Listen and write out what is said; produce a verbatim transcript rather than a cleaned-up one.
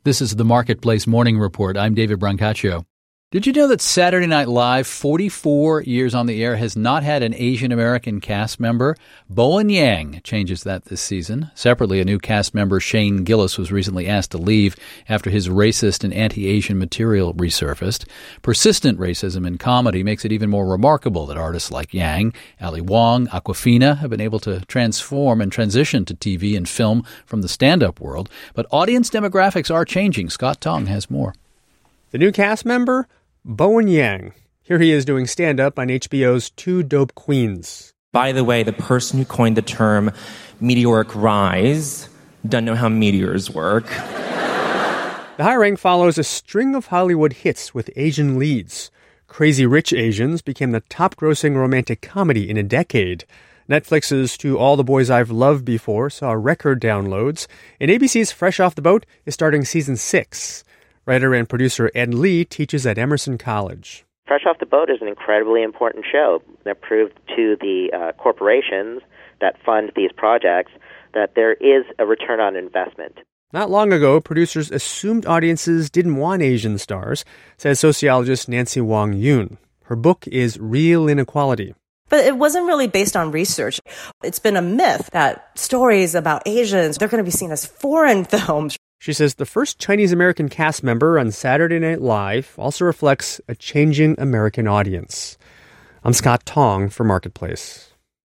This is the Marketplace Morning Report. I'm David Brancaccio. Did you know that Saturday Night Live, forty-four years on the air, has not had an Asian American cast member? Bowen Yang changes that this season. Separately, a new cast member, Shane Gillis, was recently asked to leave after his racist and anti-Asian material resurfaced. Persistent racism in comedy makes it even more remarkable that artists like Yang, Ali Wong, Awkwafina have been able to transform and transition to T V and film from the stand-up world. But audience demographics are changing. Scott Tong has more. The new cast member, Bowen Yang. Here he is doing stand-up on H B O's Two Dope Queens. By the way, the person who coined the term meteoric rise doesn't know how meteors work. The high rank follows a string of Hollywood hits with Asian leads. Crazy Rich Asians became the top-grossing romantic comedy in a decade. Netflix's To All the Boys I've Loved Before saw record downloads, and A B C's Fresh Off the Boat is starting season six. Writer and producer Ed Lee teaches at Emerson College. Fresh Off the Boat is an incredibly important show that proved to the uh, corporations that fund these projects that there is a return on investment. Not long ago, producers assumed audiences didn't want Asian stars, says sociologist Nancy Wong Yoon. Her book is Real Inequality. But it wasn't really based on research. It's been a myth that stories about Asians, they're going to be seen as foreign films. She says the first Chinese-American cast member on Saturday Night Live also reflects a changing American audience. I'm Scott Tong for Marketplace.